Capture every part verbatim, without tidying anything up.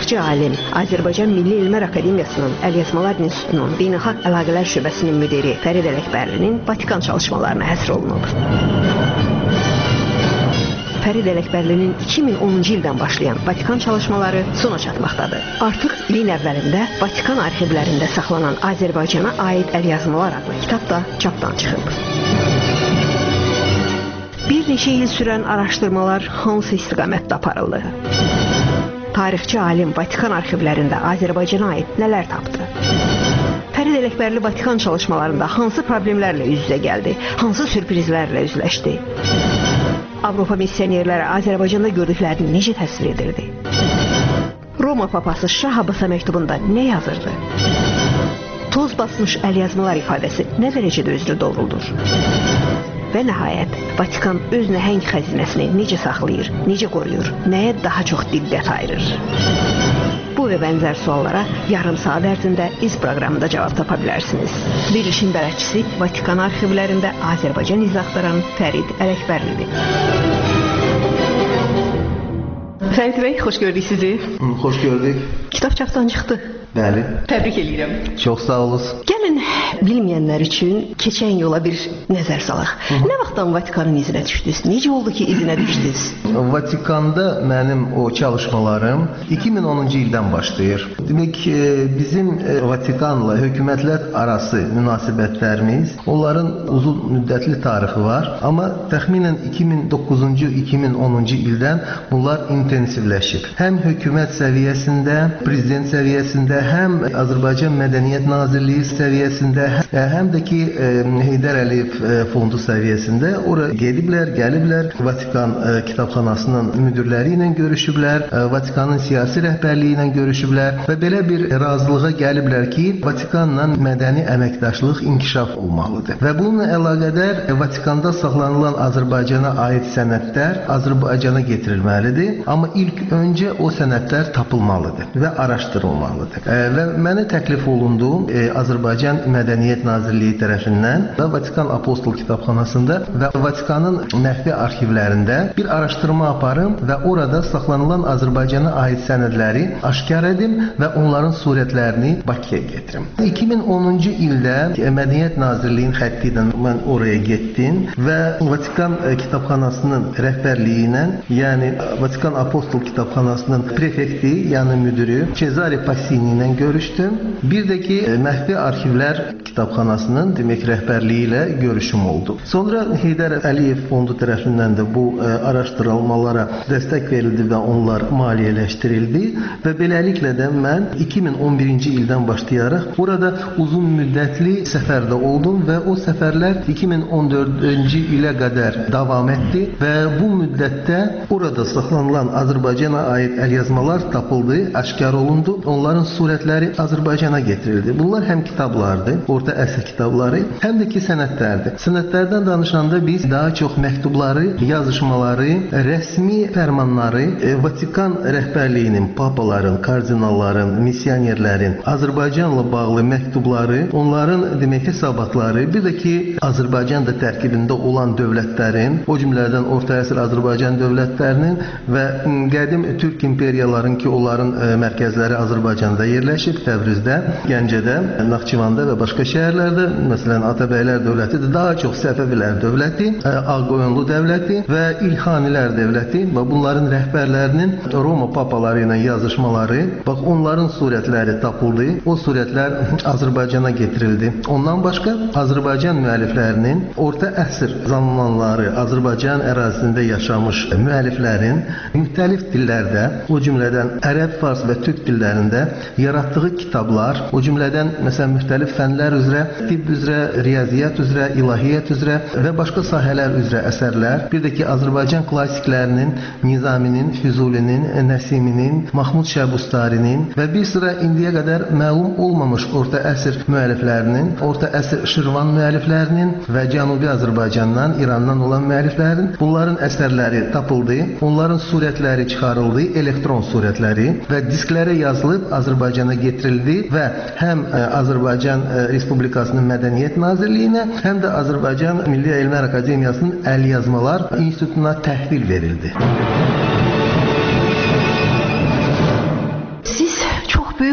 tarixçi alim, Azərbaycan Milli Elmlər Akademiyasının Əlyazmalar İnstitutunun Beynəlxalq Əlaqələr Şöbəsinin müdiri Fərid Ələkbərlinin Vatikan çalışmalarına həsr olunub. Fərid Ələkbərlinin iki min onuncu ildən başlayan Vatikan çalışmaları sona çatmaqdadır. Artıq ilin əvvəlində Vatikan arxivlərində saxlanan Azərbaycana aid əlyazmalar adlı kitab da çapdan çıxıb. Bir neçə il sürən araşdırmalar hansı istiqamətdə aparıldı? Tarixçi alim Vatikan arxivlərində Azərbaycana aid nələr tapdı? Fərid Ələkbərli Vatikan çalışmalarında hansı problemlərlə üz-üzə gəldi? Hansı sürprizlərlə üzləşdi? Avropa missionerləri Azərbaycanda gördüklərini necə təsvir edirdi? Roma papası Şah Abbasa məktubunda nə yazırdı? Toz basmış əlyazmalar ifadəsi nə dərəcədə özünü doğruldur? Və nəhayət, Vatikan öz nəhəng xəzinəsini necə saxlayır, necə qoruyur, nəyə daha çox diqqət ayırır? Bu və bənzər suallara yarım saat ərzində iz proqramında cavab tapa bilərsiniz. Verilişin bələdçisi Vatikan arxivlərində Azərbaycan izah axtaran Fərid Ələkbərlidir. Fərid bəy, xoş gördük sizi. Xoş gördük. Kitab çapdan çıxdı. Bəli. Təbrik edirəm. Çox sağ olun. Gəlin, bilməyənlər üçün keçən yola bir nəzər salaq. Hı -hı. Nə vaxtdan Vatikanın izinə düşdünüz? Necə oldu ki, izinə düşdünüz? Vatikanda mənim o çalışmalarım iki min onuncu ildən başlayır. Demək, bizim Vatikanla hökumətlər arası münasibətlərimiz, onların uzun müddətli tarixi var. Amma təxminən iki min doqquzuncu iki min onuncu ildən bunlar intensivləşib. Həm hökumət səviyyəsində, prezident səviyyəsində, həm Azərbaycan Mədəniyyət Nazirliyi səviyyəsində, həm də ki Heydər Əliyev fondu səviyyəsində ora gediblər, gəliblər. Vatikan kitabxanasının müdirləri ilə görüşüblər, Vatikanın siyasi rəhbərliyi ilə görüşüblər və belə bir razılığa gəliblər ki, Vatikanla mədəni əməkdaşlıq inkişaf olmalıdır. Və bununla əlaqədar Vatikanda saxlanılan Azərbaycana aid sənədlər Azərbaycana getirilməlidir. Amma ilk öncə o sənədlər tapılmalıdır və araşdırılmalıdır. Və mənə təklif olundu Azərbaycan Mədəniyyət Nazirliyi tərəfindən və Vatikan Apostol Kitabxanasında və Vatikanın məxfi arxivlərində bir araşdırma aparım və orada saxlanılan Azərbaycana aid sənədləri aşkar edim və onların surətlərini Bakıya getirim. iki min onuncu ildə Mədəniyyət Nazirliyinin xətti ilə mən oraya getdim və Vatikan Kitabxanasının rəhbərliyi ilə, yəni Vatikan Apostol Kitabxanasının prefekti, yəni müdürü Cezare Passini ilə görüşdüm. Bir də ki, məxfi arxivlər kitabxanasının demək rəhbərliyi ilə görüşüm oldu. Sonra Heydər Əliyev fondu tərəfindən də bu ə, araşdırılmalara dəstək verildi və onlar maliyyələşdirildi və beləliklə də mən iki min on birinci ildən başlayaraq burada uzun müddətli səfərdə oldum və o səfərlər iki min on dördüncü ilə qədər davam etdi və bu müddətdə orada saxlanılan Azərbaycana aid əlyazmalar tapıldı, aşkar olundu. Onların surətləri Azərbaycana getirildi. Bunlar həm kitablardır, orta əsr kitabları, həm də ki sənədlərdir. Sənədlərdən danışanda biz daha çox məktubları, yazışmaları, rəsmi fərmanları, Vatikan rəhbərliyinin, papaların, kardinalların, missionerlərin Azərbaycanla bağlı məktubları, onların demək hesabatları, bir də ki Azərbaycan da tərkibində olan dövlətlərin, o cümlədən orta əsr Azərbaycan dövlətlərinin və qədim Türk imperiyaların ki, onların mərkəzləri Azərbaycanda yerləşib, Təbrizdə, Gəncədə, Naxçıvanda və başqa şəhərlərdə, məsələn, Atabəylər dövləti də daha çox Səfəvilər dövləti, Ağqoyunlu dövləti və İlxanilər dövləti və bunların rəhbərlərinin Roma papaları ilə yazışmaları, bax, onların surətləri tapıldı, o surətlər Azərbaycana getirildi. Ondan başqa Azərbaycan müəlliflərinin orta əsr zamanları Azərbaycan ərazisində yaşamış müəlliflərin müxtəlif dillərdə, o cümlədən ərəb, fars və türk dillərində yaratdığı kitablar, o cümlədən məsələn müxtəlif fənlər üzrə, tibb üzrə, riyaziyyat üzrə, ilahiyyat üzrə və başqa sahələr üzrə əsərlər, bir də ki Azərbaycan klassiklərinin, Nizaminin, Füzulinin, Nəsiminin, Mahmud Şəbustarinin və bir sıra indiyə qədər məlum olmamış orta əsr müəlliflərinin, orta əsr Şirvan müəlliflərinin və Cənubi Azərbaycandan, İrandan olan müəlliflərin bunların əsərləri tapıldı, onların surətləri çıxarıldı, elektron surətləri və disklərə yazılıb Azərbaycana getirildi və həm Azərbaycan Respublikasının Mədəniyyət Nazirliyinə, həm də Azərbaycan Milli Elmlər Akademiyasının Əlyazmalar İnstitutuna təhvil verildi.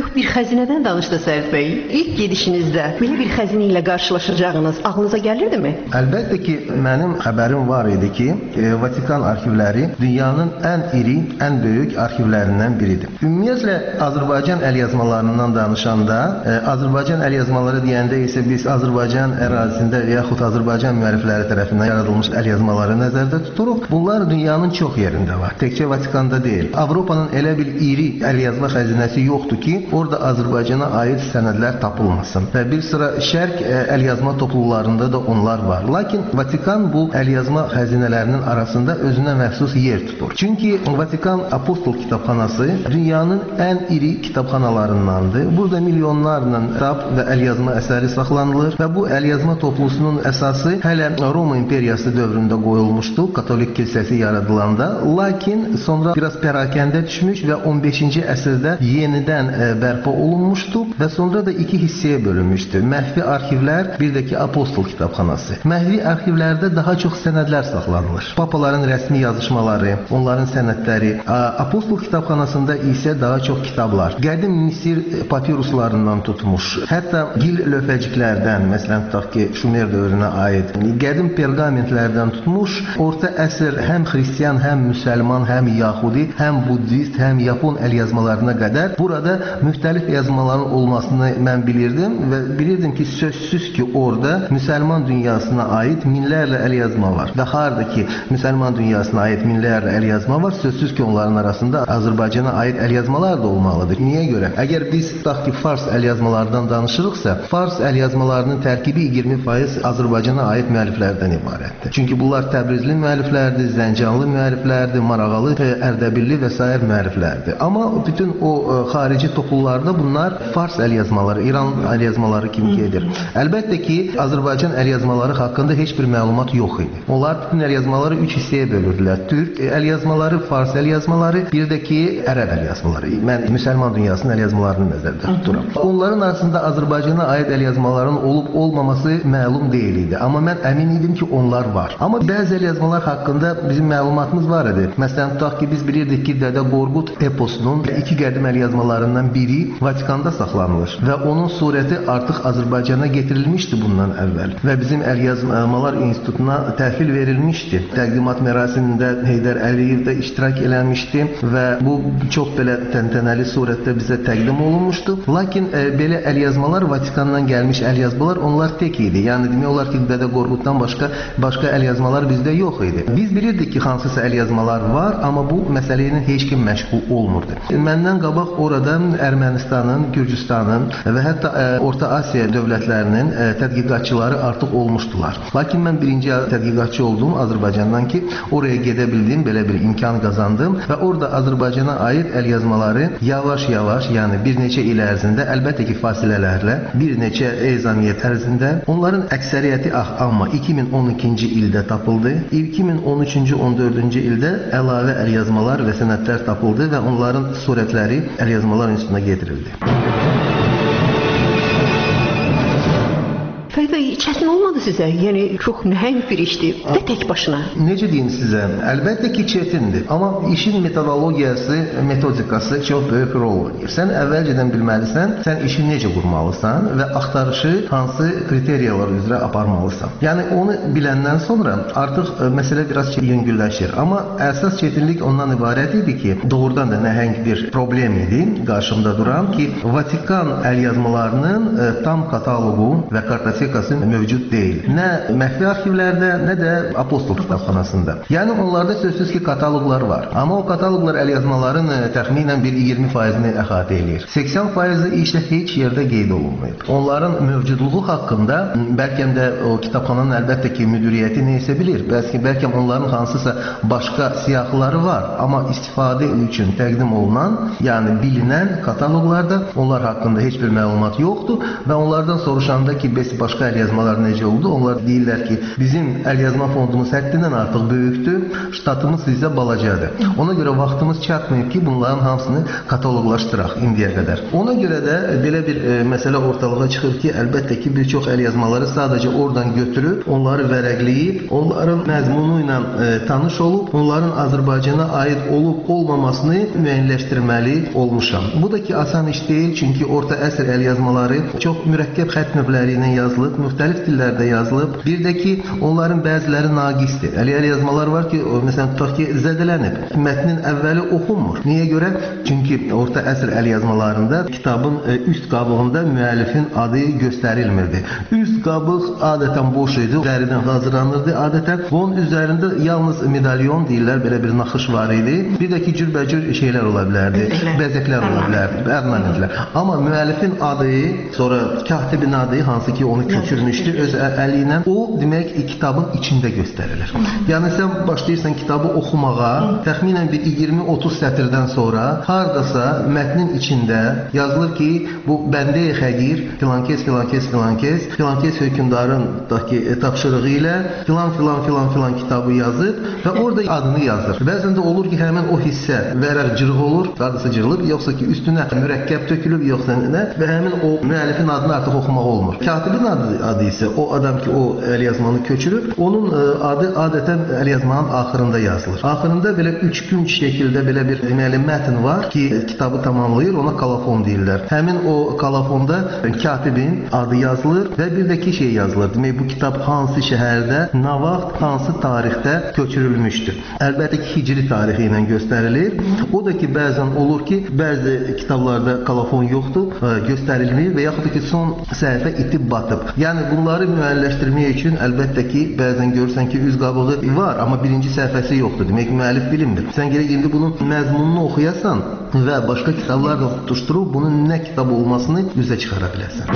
Çox bir xəzinədən danışdı Sərif bəy. İlk gedişinizdə belə bir xəzinə ilə qarşılaşacağınız ağlınıza gəlirdimi? Əlbəttə ki, mənim xəbərim var idi ki, Vatikan arxivləri dünyanın ən iri, ən böyük arxivlərindən biridir. Ümumiyyətlə Azərbaycan əlyazmalarından danışanda, Azərbaycan əlyazmaları deyəndə isə biz Azərbaycan ərazisində yaxud Azərbaycan müəllifləri tərəfindən yaradılmış əlyazmaları nəzərdə tuturuq. Bunlar dünyanın çox yerində var. Təkcə Vatikanda deyil. Avropanın elə bir iri əlyazma xəzinəsi yoxdur ki, orada Azərbaycana aid sənədlər tapılmasın. Və bir sıra şərq əlyazma topluluqlarında da onlar var. Lakin Vatikan bu əlyazma xəzinələrinin arasında özünə məxsus yer tutur. Çünki Vatikan Apostol kitabxanası dünyanın ən iri kitabxanalarındandır. Burada milyonlarla kitab və əlyazma əsəri saxlanılır və bu əlyazma toplusunun əsası hələ Roma imperiyası dövründə qoyulmuşdu, Katolik kilsəsi yaradılanda. Lakin sonra biraz pərakəndə düşmüş və on beşinci əsrdə yenidən bərpa olunmuşdu və sonra da iki hissəyə bölünmüşdü. Məxfi arxivlər, bir də ki Apostol kitabxanası. Məxfi arxivlərdə daha çox sənədlər saxlanılır. Papaların rəsmi yazışmaları, onların sənədləri. Apostol kitabxanasında isə daha çox kitablar. Qədim Misir papiruslarından tutmuş, hətta gil lövhəciklərdən, məsələn tutaq ki, Şumer dövrünə aid, qədim perqamentlərdən tutmuş, orta əsr həm xristian, həm müsəlman, həm yaxudi, həm buddist, həm yapon əlyazmalarına qədər burada müxtəlif yazmaların olmasını mən bilirdim və bilirdim ki, sözsüz ki, orada müsəlman dünyasına aid minlərlə əlyazma var. Və harda ki, müsəlman dünyasına aid minlərlə əlyazma var, sözsüz ki, onların arasında Azərbaycana aid əlyazmalar da olmalıdır. Niyə görə? Əgər biz tutaq ki, fars əlyazmalardan danışırıqsa, fars əlyazmalarının tərkibi iyirmi faiz Azərbaycana aid müəlliflərdən ibarətdir. Çünki bunlar Təbrizli müəlliflərdir, Zəncanlı müəlliflərdir, Marağalı, Ərdəbilli və sair müəlliflərdir. Amma bütün o xarici topluluqlarda bunlar fars əlyazmaları, İran əlyazmaları kimi gedir. Əlbəttə ki, Azərbaycan əlyazmaları haqqında heç bir məlumat yox idi. Onlar bütün əlyazmaları üç hissəyə bölürdülər. Türk əlyazmaları, fars əlyazmaları, bir də ki, ərəb əlyazmaları. Mən müsəlman dünyasının əlyazmalarını nəzərdə tuturam. Onların arasında Azərbaycana aid əlyazmaların olub-olmaması məlum deyil idi. Amma mən əmin idim ki, onlar var. Amma bəzi əlyazmalar haqqında bizim məlumatımız var idi. Məsələn, tutaq ki, biz bilirdik ki, Dədə Qorqud eposunun iki qədim əlyazmalarından biri Vatikanda saxlanılır və onun surəti artıq Azərbaycana getirilmişdi bundan əvvəl və bizim əlyazmalar institutuna təhvil verilmişdi. Təqdimat mərasimində Heydər Əliyev də iştirak eləmişdi və bu çox belə təntənəli surətdə bizə təqdim olunmuşdu. Lakin e, belə əlyazmalar Vatikandan gəlmiş əlyazmalar onlar tek idi. Yəni demək olar ki, Dədə Qorquddan başqa başqa əlyazmalar bizdə yox idi. Biz bilirdik ki, hansısa əlyazmalar var, amma bu məsələ ilə heç kim məşğul olmurdu. Məndən qabaq orada Ermənistanın, Gürcüstanın və hətta e, Orta Asiya dövlətlərinin e, tədqiqatçıları artıq olmuşdular. Lakin mən birinci tədqiqatçı oldum Azərbaycandan ki, oraya gedə bildim, belə bir imkan qazandım və orada Azərbaycana aid əlyazmaları yavaş-yavaş, yəni bir neçə il ərzində, əlbəttə ki, fasilələrlə, bir neçə ezamiyyət ərzində onların əksəriyyəti ah, amma iki min on ikinci ildə tapıldı. iki min on üçüncü on dördüncü ildə əlavə əlyazmalar və sənədlər tapıldı və onların surətləri əlyazmalar institutuna getirildi. Fərid bəy, çətin olmadı sizə? Yəni, çox nəhəng bir işdir və tək başına. Necə deyim sizə? Əlbəttə ki, çətindir. Amma işin metodologiyası, metodikası çox böyük rol oynayır. Sən əvvəlcədən bilməlisən, sən işi necə qurmalısan və axtarışı hansı kriteriyalar üzrə aparmalısan. Yəni, onu biləndən sonra artıq məsələ biraz yüngülləşir. Amma əsas çətinlik ondan ibarət idi ki, doğrudan da nəhəng bir problem idi qarşımda duran ki, Vatikan əlyazmalarının tam kataloqu və kartotekası mövcud deyil. Nə məxfi arxivlərdə, nə də Apostol kitabxanasında. Yəni onlarda sözsüz ki, kataloqlar var. Amma o kataloqlar əlyazmaların təxminən bir iyirmi faizini əhatə edir. səksən faizi isə heç yerdə qeyd olunmayıb. Onların mövcudluğu haqqında bəlkə də o kitabxananın əlbəttə ki, müdiriyyəti neysə bilir. Bəlkə bəlkə onların hansısa başqa siyahıları var. Amma istifadə üçün təqdim olunan, yəni bilinən kataloqlarda onlar haqqında heç bir məlumat yoxdur və onlardan soruşanda ki, bəs başqa əlyazmalar necə oldu? Onlar deyirlər ki, bizim əlyazma fondumuz həddindən artıq böyükdür, ştatımız sizə balacadır. Ona görə vaxtımız çatmayıb ki, bunların hamısını kataloqlaşdıraq indiyə qədər. Ona görə də belə bir e, məsələ ortalığa çıxır ki, əlbəttə ki, bir çox əlyazmaları sadəcə oradan götürüb, onları vərəqləyib, onların məzmunu ilə e, tanış olub, onların Azərbaycana aid olub-olmamasını müəyyənləşdirməli olmuşam. Bu da ki, asan iş deyil, çünki orta əsr əlyazmaları çox mürəkkəb xətt növləri ilə yazılıb, müxtəlif dillərdə yazılıb. Bir də ki, onların bəziləri naqisdir. Əli əlyazmalar var ki, o, məsələn, tutaq ki, zədələnib. Mətnin əvvəli oxunmur. Niyə görə? Çünki orta əsr əlyazmalarında kitabın e, üst qabığında müəllifin adı göstərilmirdi. Üst qabıq adətən boş idi, dəridən hazırlanırdı. Adətən bunun üzərində yalnız medalyon deyirlər, belə bir naxış var idi. Bir də ki, cürbəcür şeylər ola bilərdi, bəzəklər ola bilərdi, ornamentlər. Amma müəllifin adı, sonra katibin adı, hansı ki onu köçürmüşdü öz əli ilə, o demək kitabın içində göstərilir. Yəni sən başlayırsan kitabı oxumağa, təxminən bir iyirmi otuz sətirdən sonra hardasa mətnin içində yazılır ki, bu bəndə-i xəqir, filankes, filankes, filankes, filankes hökümdarın tapşırığı ilə filan, filan, filan, filan kitabı yazıb və orada adını yazır. Bəzən də olur ki, həmin o hissə vərəq cırıq olur, hardasa cırılıb, yoxsa ki, üstünə mürəkkəb tökülüb, yoxsa nə və həmin o müəllifin adını artıq oxumaq olmur. Katibin adı, adı isə o adam ki, o əlyazmanı köçürüb, onun adı adətən əlyazmanın axırında yazılır. Axırında belə üç günc şəkildə belə bir deməli mətn var ki, kitabı tamamlayır, ona kolofon deyirlər. Həmin o kolofonda katibin adı yazılır və bir də ki şey yazılır. Demək, bu kitab hansı şəhərdə, nə vaxt, hansı tarixdə köçürülmüşdür. Əlbəttə ki, hicri tarixi ilə göstərilir. O da ki, bəzən olur ki, bəzi kitablarda kolofon yoxdur, göstərilmir və yaxud da ki, son səhifə itib batıb. Yəni, bunları müəyyənləşdirmək üçün əlbəttə ki, bəzən görürsən ki, üz qabığı var, amma birinci səhifəsi yoxdur. Demək, müəllif bilinmir. Sən gərək indi bunun məzmununu oxuyasan və başqa kitablarla tutuşdurub bunun nə kitab olmasını üzə çıxara biləsən.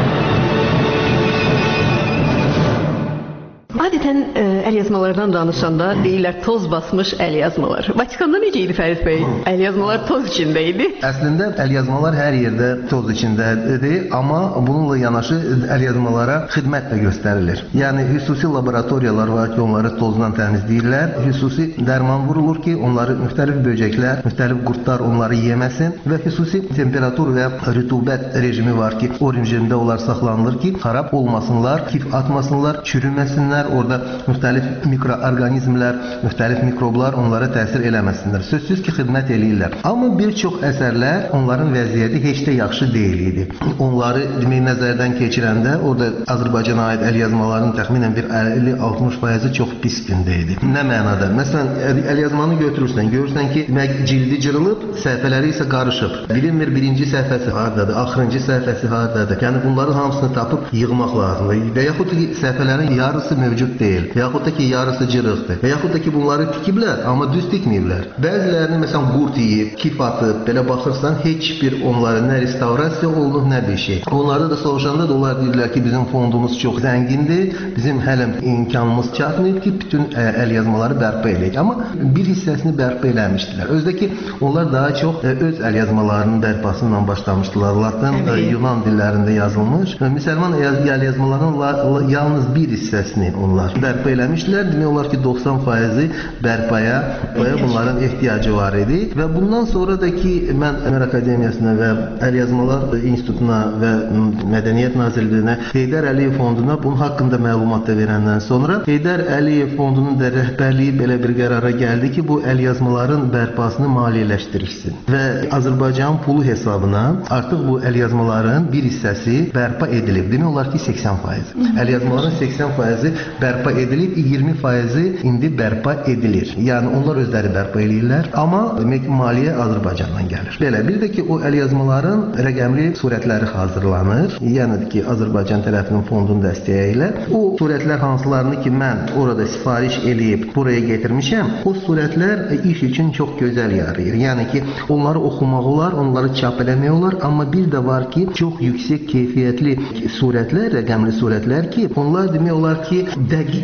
Adətən ə, əlyazmalardan danışanda deyirlər toz basmış əlyazmalar. Vatikanda necə idi Fərid bəy? Əlyazmalar toz içində idi. Əslində əlyazmalar hər yerdə toz içindədir, amma bununla yanaşı əlyazmalara xidmət də göstərilir. Yəni xüsusi laboratoriyalar var ki, onları tozdan təmizləyirlər. Xüsusi dərman vurulur ki, onları müxtəlif böcəklər, müxtəlif qurtlar onları yeməsin və xüsusi temperatur və rütubət rejimi var ki, o rejimdə onlar saxlanılır ki, xarab olmasınlar, kif atmasınlar, çürüməsinlər. Orada müxtəlif mikroorqanizmlər, müxtəlif mikroblar onlara təsir eləməsinlər. Sözsüz ki, xidmət eləyirlər. Amma bir çox əsərlər onların vəziyyəti heç də yaxşı deyil idi. Onları demək nəzərdən keçirəndə orada Azərbaycana aid əlyazmaların təxminən bir əlli altmış faizi çox pis gündə idi. Nə mənada? Məsələn, əlyazmanı götürürsən, görürsən ki, demək cildi cırılıb, səhifələri isə qarışıb. Bilinmir birinci səhifəsi hardadır, axırıncı səhifəsi hardadır. Yəni bunların hamısını tapıb yığmaq lazımdır. Və yaxud ki, səhifələrin yarısı mövcud deyil. Və yaxud da ki, yarısı cırıqdır. Və yaxud da ki, bunları tikiblər, amma düz tikməyiblər. Bəzilərini, məsələn, qurt yiyib, kif atıb, belə baxırsan, heç bir onları nə restaurasiya olunub, nə bir şey. Onları da soruşanda da onlar deyirlər ki, bizim fondumuz çox zəngindir, bizim hələ imkanımız çatmayıb ki, bütün əlyazmaları bərpa eləyək. Amma bir hissəsini bərpa eləmişdilər. Özdə ki, onlar daha çox öz əlyazmalarının bərpası ilə başlamışdılar. Latin, Yunan dillərində yazılmış. Müsəlman əlyazmalarının yalnız bir hissəsini onlar bərpa eləmişdilər. Demək olar ki, doxsan faizi bərpaya bunların ehtiyacı var idi. Və bundan sonra da ki, mən Əmər Akademiyasına və Əlyazmalar İnstitutuna və Mədəniyyət Nazirliyinə Heydər Əliyev Fonduna bunun haqqında məlumat da verəndən sonra Heydər Əliyev Fondunun da rəhbərliyi belə bir qərara gəldi ki, bu əlyazmaların bərpasını maliyyələşdirilsin. Və Azərbaycan pulu hesabına artıq bu əlyazmaların bir hissəsi bərpa edilib. Demək olar ki, səksən faiz. Əlyazmaların səksən faizi bərpa edilib, iyirmi faizi indi bərpa edilir. Yəni onlar özləri bərpa edirlər, amma demək maliyyə Azərbaycandan gəlir. Belə, bir də ki, o əlyazmaların rəqəmli surətləri hazırlanır. Yəni ki, Azərbaycan tərəfinin fondun dəstəyi ilə o surətlər hansılarını ki, mən orada sifariş eləyib buraya getirmişəm, o surətlər iş üçün çox gözəl yarayır. Yəni ki, onları oxumaq olar, onları çap eləmək olar, amma bir də var ki, çox yüksək keyfiyyətli surətlər, rəqəmli surətlər ki, onlar demək olar ki, dəqiq əlyazma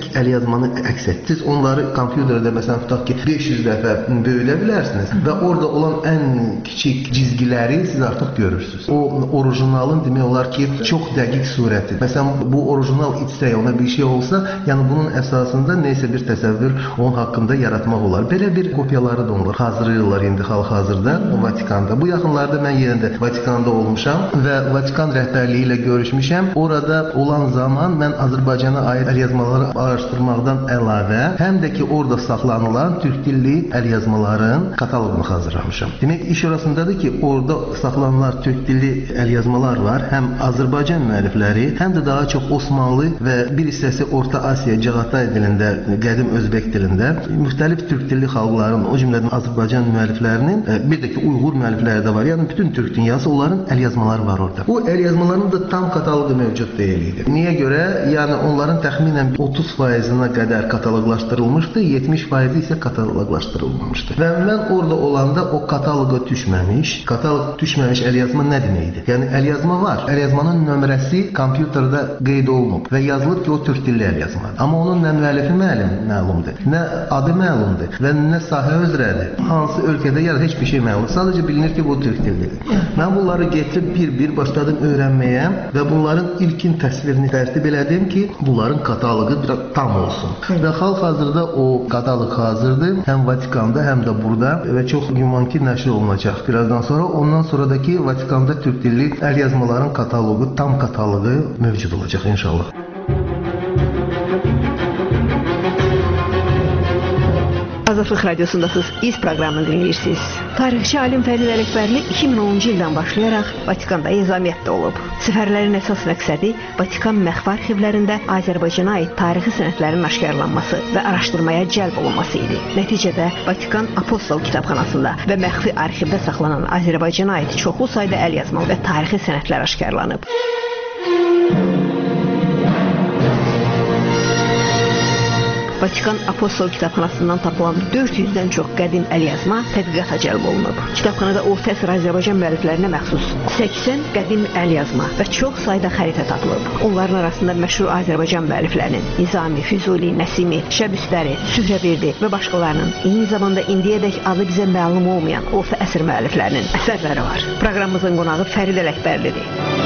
əlyazmanı əks etdiniz. Onları kompüterdə məsələn tutaq ki, beş yüz dəfə böyüdə bilərsiniz və orada olan ən kiçik cizgiləri siz artıq görürsünüz. O orijinalın demək olar ki, çox dəqiq surəti. Məsələn, bu orijinal içsə, ona bir şey olsa, yəni bunun əsasında nəsə bir təsəvvür onun haqqında yaratmaq olar. Belə bir kopyaları da onlar hazırlayırlar indi hal-hazırda Vatikanda. Bu yaxınlarda mən yenə də Vatikanda olmuşam və Vatikan rəhbərliyi ilə görüşmüşəm. Orada olan zaman mən Azərbaycana aid əlyazmaları araşdırmaqdan əlavə, həm də ki orada saxlanılan türk dilli əlyazmaların kataloqunu hazırlamışam. Demək, iş orasındadır ki, orada saxlanılan türk dilli əlyazmalar var. Həm Azərbaycan müəllifləri, həm də daha çox Osmanlı və bir hissəsi Orta Asiya, Cağatay dilində, qədim Özbek dilində müxtəlif türk dilli xalqların, o cümlədən Azərbaycan müəlliflərinin, bir də ki Uyğur müəllifləri də var. Yəni bütün türk dünyası onların əlyazmaları var orada. Bu əlyazmaların da tam kataloqu mövcud deyil idi. Niyə görə? Yəni onların təxminən otuz faizinə qədər kataloqlaşdırılmışdı, yetmiş faizi isə kataloqlaşdırılmamışdı. Və mən orada olanda o kataloqa düşməmiş, kataloq düşməmiş əlyazma nə deməkdir? Yəni əlyazma var. Əlyazmanın nömrəsi kompüterdə qeyd olunub və yazılıb ki, o türk dilli əlyazmadır. Amma onun nə müəllifi məlum, məlumdur, nə adı məlumdur və nə sahə üzrədir. Hansı ölkədə ya da heç bir şey məlumdur. Sadəcə bilinir ki, bu türk dillidir. Mən bunları getirib bir-bir başladım öyrənməyə və bunların ilkin təsvirini tərtib elədim ki, bunların kataloqu biraz tam olsun. Və hal-hazırda o kataloq hazırdır. Həm Vatikanda, həm də burada və çox güman ki, nəşr olunacaq birazdan sonra. Ondan sonradakı Vatikanda türk dilli əlyazmaların kataloqu, tam kataloqu mövcud olacaq inşallah. Azadlıq Radiosundasınız, İz proqramını dinləyirsiniz. Tarixçi alim Fərid Ələkbərli iki min onuncu ildən başlayaraq Vatikanda nizamiyyətdə olub. Səfərlərin əsas məqsədi Vatikan məxfi arxivlərində Azərbaycana aid tarixi sənədlərin aşkarlanması və araşdırmaya cəlb olunması idi. Nəticədə Vatikan Apostol kitabxanasında və məxfi arxivdə saxlanan Azərbaycana aid çoxlu sayda əlyazma və tarixi sənədlər aşkarlanıb. Vatikan Apostol kitabxanasından tapılan dörd yüzdən çox qədim əlyazma tədqiqata cəlb olunub. Kitabxanada orta əsr Azərbaycan müəlliflərinə məxsus səksən qədim əlyazma və çox sayda xəritə tapılıb. Onların arasında məşhur Azərbaycan müəlliflərinin Nizami, Füzuli, Nəsimi, Şəbüstəri, Sührəverdi və başqalarının, eyni zamanda indiyədək adı bizə məlum olmayan orta əsr müəlliflərinin əsərləri var. Proqramımızın qonağı Fərid Ələkbərlidir.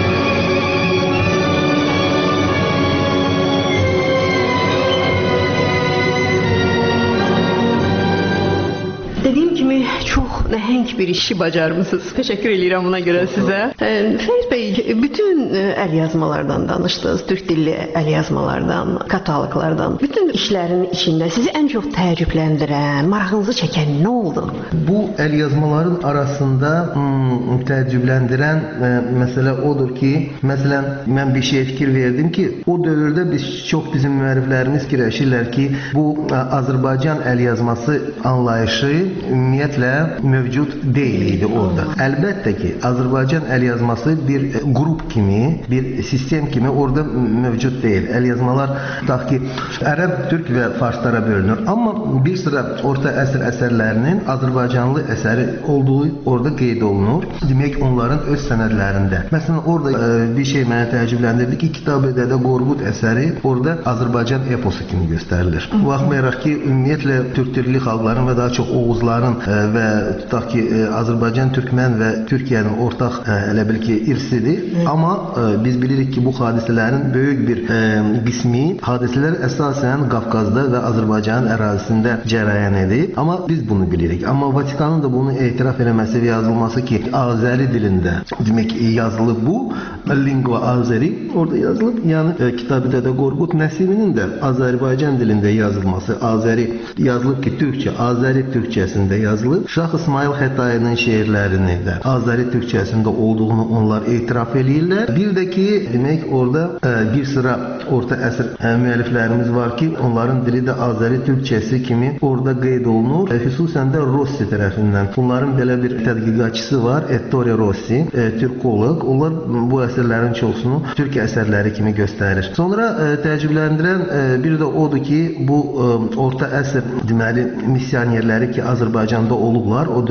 Dediyim kimi çox nəhəng bir işi bacarmısınız. Təşəkkür edirəm buna görə sizə. Fərid bəy, bütün əlyazmalardan danışdınız, türk dilli əlyazmalardan, kataloqlardan. Bütün işlərin içində sizi ən çox təəccübləndirən, marağınızı çəkən nə oldu? Bu əlyazmaların arasında hmm, təəccübləndirən e, məsələ odur ki, məsələn, mən bir şeyə fikir verdim ki, o dövrdə biz çox bizim müəlliflərimiz fikirləşirlər ki, bu Azərbaycan əlyazması anlayışı ümumiyyətlə mövcud deyil idi orada. Əlbəttə ki, Azərbaycan əlyazması bir qrup kimi, bir sistem kimi orada mövcud deyil. Əlyazmalar tutaq ki, ərəb, türk və farslara bölünür. Amma bir sıra orta əsr əsərlərinin Azərbaycanlı əsəri olduğu orada qeyd olunur. Demək, onların öz sənədlərində. Məsələn, orada e, bir şey mənə təəccübləndirdi ki, Kitab-ı Dədə Qorqud əsəri orada Azərbaycan eposu kimi göstərilir. Baxmayaraq ki, ümumiyyətlə türk dilli xalqların və daha çox Oğuzların e, və tutaq ki, e, Azərbaycan, Türkmən və Türkiyənin ortaq e, elə bil ki, irsidir. Hı. Amma e, biz bilirik ki, bu hadisələrin böyük bir e, qismi hadisələr əsasən Qafqazda və Azərbaycanın ərazisində cərəyan edir. Amma biz bunu bilirik. Amma Vatikanın da bunu etiraf eləməsi və yazılması ki, Azəri dilində demək yazılıb bu, lingua Azəri orada yazılıb. Yəni e, Kitab-ı Dədə Qorqud Nəsiminin də Azərbaycan dilində yazılması, Azəri yazılıb ki, Türkçə, Azəri türkçəsində yazılıb. Şah İsmail Xətayinin şeirlərini də Azəri türkçəsində olduğunu onlar etiraf eləyirlər. Bir də ki, demək orada e, bir sıra orta əsr e, müəlliflərimiz var ki, onların dili də Azəri türkçəsi kimi orada qeyd olunur. E, xüsusən də Rossi tərəfindən. Bunların belə bir tədqiqatçısı var, Ettore Rossi, e, türkoloq. Onlar bu əsərlərin çoxsunu türk əsərləri kimi göstərir. Sonra e, təəccübləndirən e, bir də odur ki, bu e, orta əsr deməli missionerləri ki, Azərbaycanda olublar o dövrdə.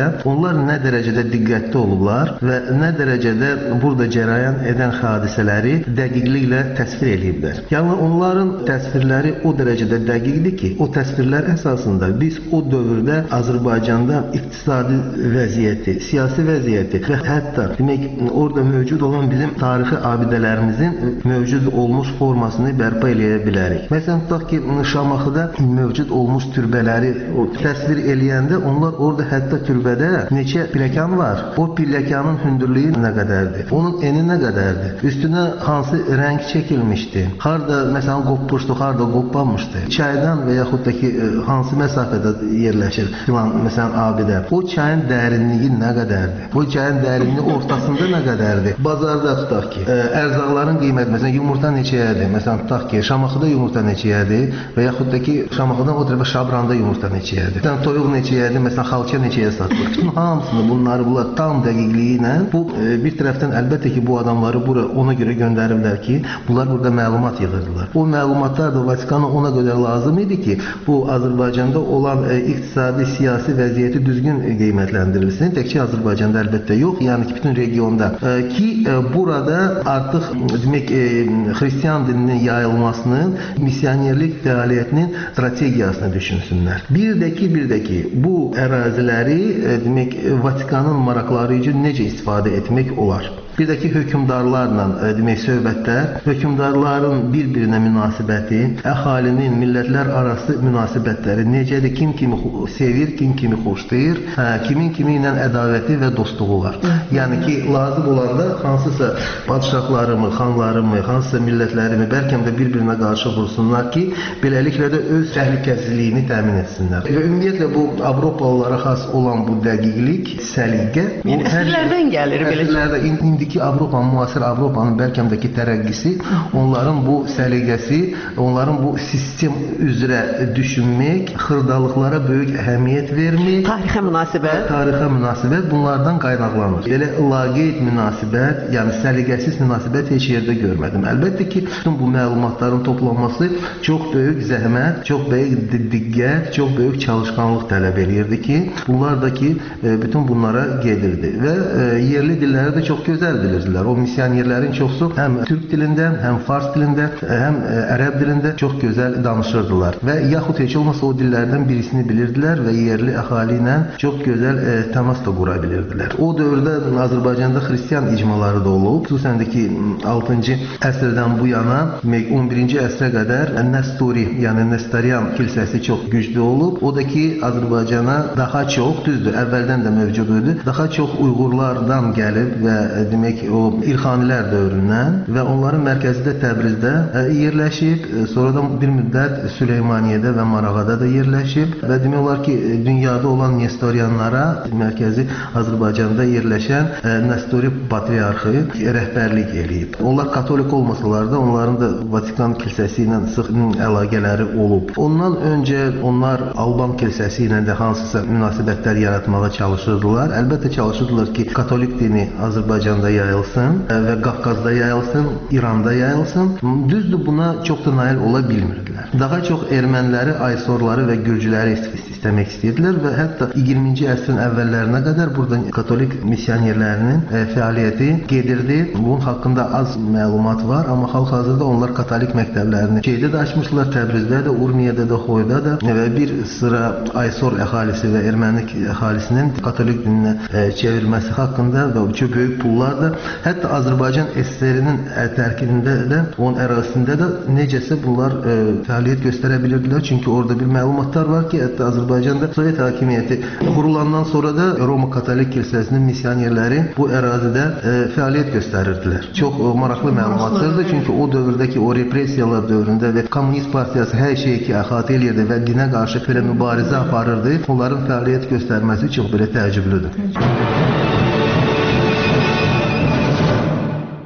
onlar nə dərəcədə diqqətli olublar və nə dərəcədə burada cərəyan edən hadisələri dəqiqliklə təsvir ediblər. Yəni onların təsvirləri o dərəcədə dəqiqdir ki, o təsvirlər əsasında biz o dövrdə Azərbaycanda iqtisadi vəziyyəti, siyasi vəziyyəti və hətta demək orada mövcud olan bizim tarixi abidələrimizin mövcud olmuş formasını bərpa eləyə bilərik. Məsələn, tutaq ki, Şamaxıda mövcud olmuş türbələri o təsvir eləyəndə onlar orada hətta türbədə neçə pilləkan var. O pilləkanın hündürlüyü nə qədərdir? Onun eni nə qədərdir? Üstünə hansı rəng çəkilmişdi? Harda məsələn qopmuşdu, harda qopmamışdı? Çaydan və yaxud da ki, hansı məsafədə yerləşir filan məsələn abidə? O çayın dərinliyi nə qədərdir? O çayın dərinliyi ortasında nə qədərdir? Bazarda tutaq ki, ərzaqların qiyməti məsələn yumurta neçəyədir? Məsələn tutaq ki, Şamaxıda yumurta neçəyədir və yaxud da ki, Şamaxıdan o tərəfə Şabranda yumurta neçəyədir? Məsələn toyuq neçəyədir? Məsələn xalça neçəyə satılır? Bütün hamısını bunları bunlar tam dəqiqliyi ilə bu e, bir tərəfdən əlbəttə ki, bu adamları bura ona görə göndəriblər ki, bunlar burada məlumat yığırdılar. O məlumatlar da Vatikana ona qədər lazım idi ki, bu Azərbaycanda olan e, iqtisadi, siyasi vəziyyəti düzgün e, qiymətləndirilsin. Təkcə Azərbaycanda əlbəttə yox, yəni ki, bütün regionda e, ki, e, burada artıq demək e, xristian dininin yayılmasının, missionerlik fəaliyyətinin strategiyasını düşünsünlər. Bir də ki, bir də ki, bu əraziləri e, demək Vatikanın maraqları üçün necə istifadə etmək olar? Bir də ki, hökmdarlarla e, demək söhbətlər, hökmdarların bir-birinə münasibəti, əhalinin millətlər arası münasibətləri necədir, kim kimi sevir, kim kimi xoşlayır, hə, kimin kimi ilə ədavəti və dostluğu var. Yəni ki, lazım olanda hansısa padşahlarımı, xanlarımı, hansısa millətlərimi bəlkə də bir-birinə qarşı vursunlar ki, beləliklə də öz təhlükəsizliyini təmin etsinlər. Və ümumiyyətlə bu Avropalılara xas olan bu dəqiqlik, səliqə, yəni əsrlərdən gəlir belə. Əsrlərdə indiki Avropa, müasir Avropanın bəlkəmdəki tərəqqisi, onların bu səliqəsi, onların bu sistem üzrə düşünmək, xırdalıqlara böyük əhəmiyyət vermək, tarixə münasibət, tarixə münasibət bunlardan qaynaqlanır. Belə laqeyd münasibət, yəni səliqəsiz münasibət heç yerdə görmədim. Əlbəttə ki, bütün bu məlumatların toplanması çox böyük zəhmət, çox böyük diqqət, çox böyük çalışqanlıq tələb eləyirdi ki, bunlar da ki, bütün bunlara gedirdi və yerli dilləri də çox gözəl bilirdilər. O missionerlərin çoxsu həm türk dilində, həm fars dilində, həm ərəb dilində çox gözəl danışırdılar və yaxud heç olmasa o dillərdən birisini bilirdilər və yerli əhali ilə çox gözəl e, təmas da qura bilirdilər. O dövrdə Azərbaycanda xristian icmaları da olub. Xüsusən də ki, altıncı əsrdən bu yana, on birinci əsrə qədər Nəsturi, yəni Nestorian kilsəsi çox güclü olub. O da ki, Azərbaycana daha çox, düzdür, əvvəldən də mövcud idi, daha çox Uyğurlardan gəlib və demək o İlxanilər dövründən və onların mərkəzi də Təbrizdə yerləşib, sonradan bir müddət Süleymaniyədə və Marağada da yerləşib və demək olar ki, dünyada olan Nestorianlara mərkəzi Azərbaycanda yerləşən Nestori patriarxı rəhbərlik eləyib. Onlar katolik olmasalar da onların da Vatikan kilsəsi ilə sıx əlaqələri olub. Ondan öncə onlar Alban kilsəsi ilə də hansısa münasibətlər yaratmağa çalışırdılar. Əlbəttə çalışırdılar ki, katolik dini Azərbaycanda yayılsın və Qafqazda yayılsın, İranda yayılsın. Düzdür, buna çox da nail ola bilmirdilər. Daha çox erməniləri, aysorları və gürcüləri istəmək istəyirdilər və hətta iyirminci əsrin əvvəllərinə qədər burada katolik missionerlərinin fəaliyyəti gedirdi. Bunun haqqında az məlumat var, amma hal-hazırda onlar katolik məktəblərini şeydə də açmışlar, Təbrizdə də, Urmiyədə də, Xoyda da və bir sıra aysor əhalisi və ermənik əhalisinin katolik dininə çevrilməsi haqqında və çox böyük pullar da, hətta Azərbaycan S S R-nin tərkibində də, onun ərazisində də necəsə bunlar e, fəaliyyət göstərə bilirdilər. Çünki orada bir məlumatlar var ki, hətta Azərbaycanda Sovet hakimiyyəti qurulandan sonra da Roma Katolik kilsəsinin missionerləri bu ərazidə e, fəaliyyət göstərirdilər. Çox e, maraqlı məlumatlardır. Çünki o dövrdəki o repressiyalar dövründə və Kommunist Partiyası hər şeyi ki, əhatə edirdi və dinə qarşı belə mübarizə aparırdı. Onların fəaliyyət göstərməsi çox belə təəccüblüdür.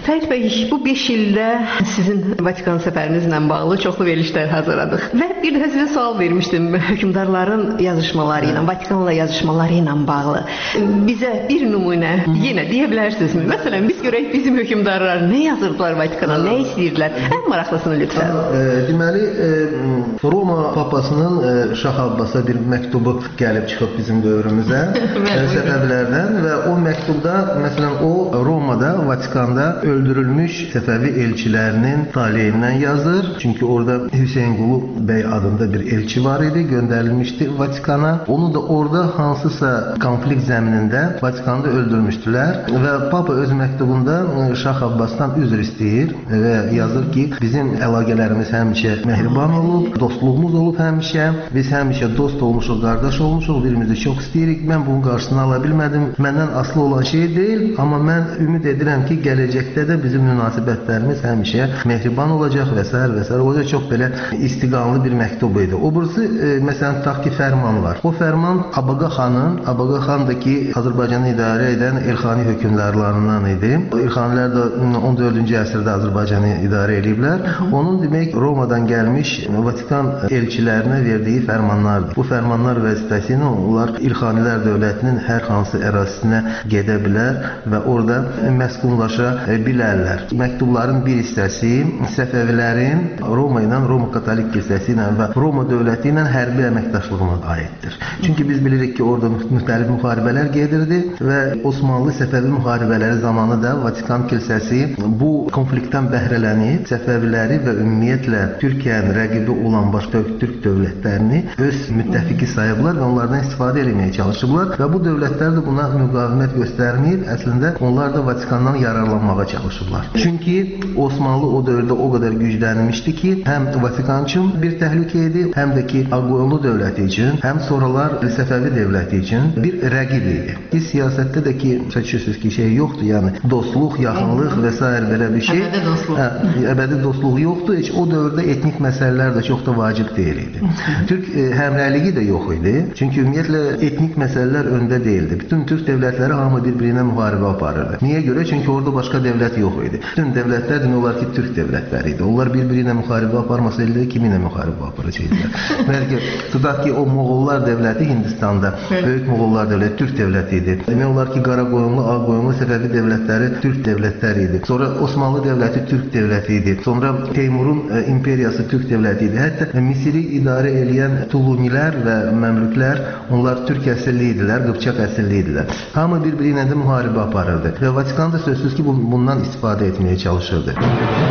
Fərid bəy, bu beş ildə sizin Vatikan səfərinizlə bağlı çoxlu verilişlər hazırladıq və bir də sizə sual vermişdim hökmdarların yazışmaları ilə, Vatikanla yazışmaları ilə bağlı. Bizə bir nümunə yenə deyə bilərsinizmi? Məsələn, biz görək bizim hökmdarlar nə yazırdılar Vatikana, nə istəyirdilər? Ən maraqlısını lütfən. E, deməli, e, Roma papasının e, Şah Abbasa bir məktubu gəlib çıxıb bizim dövrümüzə e, Səfəvilərdən və o məktubda, məsələn, o Romada, Vatikanda öldürülmüş Səfəvi elçilərinin taleyindən yazır. Çünki orada Hüseynqulu bəy adında bir elçi var idi, göndərilmişdi Vatikana. Onu da orada hansısa konflikt zəminində Vatikanda öldürmüşdülər və Papa öz məktubunda Şah Abbasdan üzr istəyir və yazır ki, bizim əlaqələrimiz həmişə mehriban olub, dostluğumuz olub həmişə, biz həmişə dost olmuşuq, qardaş olmuşuq, birimizi çox istəyirik. Mən bunun qarşısını ala bilmədim. Məndən asılı olan şey deyil, amma mən ümid edirəm ki, gələcəkdə də bizim münasibətlərimiz həmişə mehriban olacaq və s. və s. olacaq. Çox belə istiqamlı bir məktub idi. O birisi, e, məsələn, tutaq ki, fərman var. O fərman Abaqa xanın, Abaqa xan da ki, Azərbaycanı idarə edən Elxani hökmdarlarından idi. Elxanilər də on dördüncü əsrdə Azərbaycanı idarə ediblər. Onun demək Romadan gəlmiş Vatikan elçilərinə verdiyi fərmanlardır. Bu fərmanlar vəzifəsi ilə onlar İlxanilər dövlətinin hər hansı ərazisinə gedə bilər və orada məskunlaşa bilərlər. Məktubların bir hissəsi Səfəvilərin Roma ilə, Roma Katolik kilsəsi ilə və Roma dövləti ilə hərbi əməkdaşlığına aiddir. Çünki biz bilirik ki, orada müxtəlif müharibələr gedirdi və Osmanlı Səfəvi müharibələri zamanı da Vatikan kilsəsi bu konfliktdən bəhrələnib Səfəviləri və ümumiyyətlə Türkiyənin rəqibi olan başqa türk dövlətlərini öz müttəfiqi sayıblar və onlardan istifadə etməyə çalışıblar və bu dövlətlər də buna müqavimət göstərməyib, əslində onlar da Vatikandan yararlanmağa çalışıblar. Çünki Osmanlı o dövrdə o qədər güclənmişdi ki, həm Vatikan üçün bir təhlükə idi, həm də ki, Ağqoyunlu dövləti üçün, həm sonralar Səfəvi dövləti üçün bir rəqib idi. Biz siyasətdə də ki, çəkişirsiniz ki, şey yoxdur, yəni dostluq, yaxınlıq və s. belə bir şey. Əbədi dostluq. Hə, əbədi dostluq yoxdur. Heç o dövrdə etnik məsələlər də çox da vacib deyil idi. Türk e, həmrəyliyi də yox idi. Çünki ümumiyyətlə etnik məsələlər öndə deyildi. Bütün türk dövlətləri hamı bir-birinə müharibə aparırdı. Niyə görə? Çünki orada başqa dövlət yox idi. Bütün dövlətlər demək olar ki, türk dövlətləri idi. Onlar bir-birinə müharibə aparmasaydı kiminlə müharibə aparacaqdılar? Bəlkə tutaq ki, o Moğollar dövləti Hindistanda, böyük Moğollar dövləti türk dövləti idi. Demək olar ki, Qaraqoyunlu, Ağqoyunlu, Səfəvi dövlətləri türk dövlətləri idi. Sonra Osmanlı dövləti türk dövləti idi. Sonra Teymurun e, imperiyası türk dövləti idi. Hətta Misiri idarə edən Tulunilər və Məmlüklər, onlar türk əsilli idilər, Qıpçaq əsilli idilər. Hamı bir-birinə də müharibə aparırdı və Vatikan da sözsüz ki, bundan istifadə etməyə çalışırdı.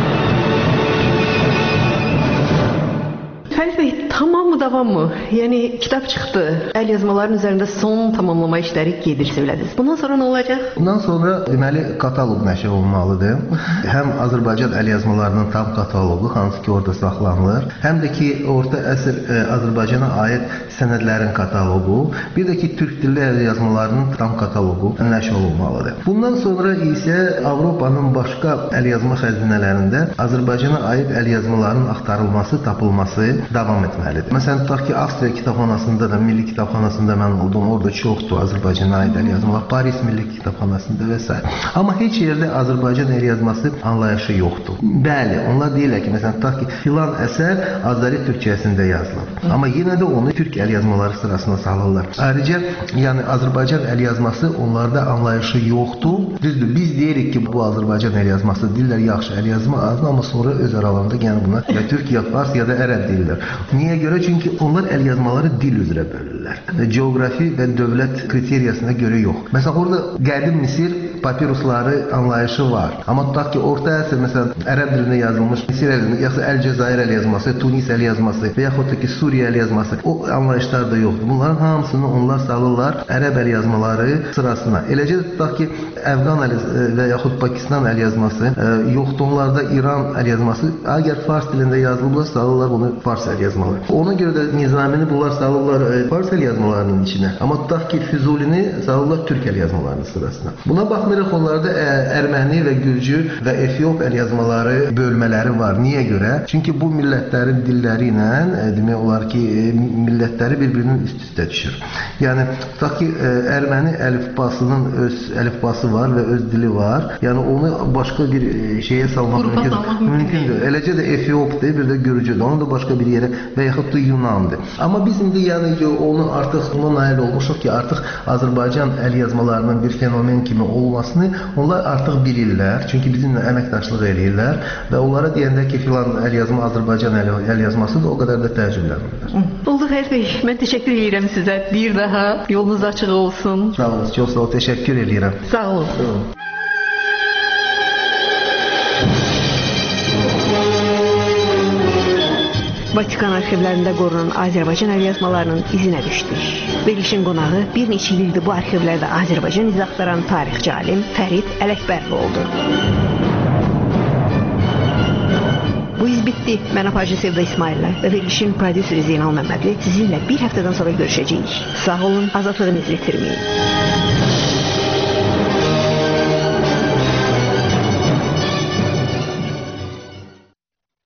Fərid bəy, tamam mı, davam mı? Yəni kitab çıxdı, əl yazmaların üzərində son tamamlama işləri gedir söylədiniz. Bundan sonra nə olacaq? Bundan sonra deməli kataloq nəşr olmalıdır. Həm Azərbaycan əl yazmalarının tam kataloqu, hansı ki orada saxlanılır, həm də ki orta əsr e, Azərbaycana aid sənədlərin kataloqu, bir də ki türk dilli əl yazmalarının tam kataloqu nəşr olunmalıdır. Bundan sonra isə Avropanın başqa əl yazma xəzinələrində Azərbaycana aid əl yazmalarının axtarılması, tapılması davam etməlidir. Məsələn, tutaq ki, Avstriya kitabxanasında da, Milli kitabxanasında mən oldum, orada çoxdur Azərbaycana aid əl yazmalar, Paris Milli kitabxanasında və s. Amma heç yerdə Azərbaycan əl yazması anlayışı yoxdur. Bəli, onlar deyirlər ki, məsələn, tutaq ki, filan əsər Azəri türkçəsində yazılır. Amma yenə də onu türk əl yazmaları sırasına salırlar. Ayrıca, yəni Azərbaycan əl yazması onlarda anlayışı yoxdur. Düzdür, biz deyirik ki, bu Azərbaycan əl yazması deyirlər, yaxşı əl yazma azdır, amma sonra öz aralarında yəni buna ya türk, ya fars, ya da ərəb deyirlər. Niyə görə? Çünki onlar əl yazmaları dil üzrə bölürlər. Coğrafi və dövlət kriteriyasına görə yox. Məsələn, orada qədim Misir papirusları anlayışı var. Amma tutaq ki, orta əsr, məsələn, ərəb dilində yazılmış Misir əl yazması, yaxud Əlcəzair əl yazması, Tunis əl yazması və yaxud da ki, Suriya əl yazması, o anlayışlar da yoxdur. Bunların hamısını onlar salırlar ərəb əl yazmaları sırasına. Eləcə tutaq ki, Əfqan əl və yaxud Pakistan əl yazması yoxdur. Onlarda İran əl yazması, əgər fars dilində yazılıblar, salırlar bunu fars əl yazmaları. Ona görə də Nizamini bunlar salırlar fars əl yazmalarının içinə. Amma tutaq ki, Füzulini salırlar türk əl yazmalarının sırasına. Buna baxın baxmayaraq onlarda ə, erməni və gürcü və Efiop əlyazmaları bölmələri var. Niyə görə? Çünki bu millətlərin dilləri ilə ə, demək olar ki, ə, millətləri bir-birinin üst-üstə düşür. Yəni tutaq ki, ə, erməni əlifbasının öz əlifbası var və öz dili var. Yəni onu başqa bir ə, şeyə salmaq mümkün mümkündür. Eləcə də Efiopdur, bir də gürcüdür. Onu da başqa bir yerə və yaxud da Yunandır. Amma biz indi yəni ki, onu artıq ona nail olmuşuq ki, artıq Azərbaycan əlyazmalarının bir fenomen kimi olmasını onlar artıq bilirlər. Çünki bizimlə əməkdaşlıq eləyirlər və onlara deyəndə ki, filan əlyazma Azərbaycan əlyazmasıdır, o qədər də təəccüblənmirlər. Oldu Xəlil bəy, mən təşəkkür edirəm sizə. Bir daha yolunuz açıq olsun. Sağ olun, çox sağ olun, təşəkkür edirəm. Sağ olun. Sağ olun. Vatikan arxivlərində qorunan Azərbaycan əlyazmalarının izinə düşdük. Verilişin qonağı bir neçə ildir bu arxivlərdə Azərbaycan izi axtaran tarixçi alim Fərid Ələkbərli oldu. Bu iz bitdi. Mən Apacı Sevda İsmaillə və verilişin prodüseri Zeynal Məmmədli sizinlə bir həftədən sonra görüşəcəyik. Sağ olun, azadlığınızı itirməyin.